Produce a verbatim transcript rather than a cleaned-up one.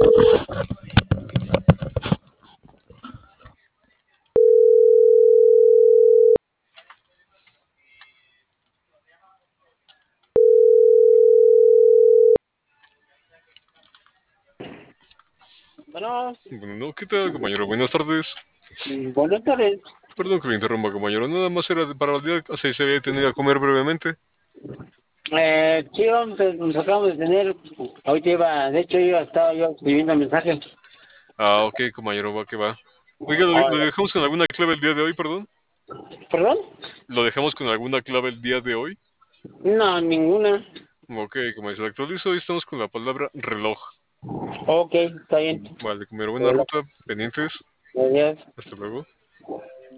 Bueno, Bueno, no, ¿qué tal, compañero? Buenas tardes. mm, buenas tardes. Perdón que le interrumpa, compañero. Nada más era de- para validar si se había tenido a comer brevemente. Eh, sí, vamos, eh, nos acabamos de tener, ahorita iba, de hecho yo estaba yo escribiendo mensajes. Ah, ok, compañero, va que va. Oiga, ¿lo, lo Ahora, dejamos con alguna clave el día de hoy, perdón? ¿perdón? ¿Lo dejamos con alguna clave el día de hoy? No, ninguna. Ok, como se lo actualizo, hoy estamos con la palabra reloj. Ok, está bien. Vale, compañero, buena Reloj. ruta, pendientes. Gracias. Hasta luego.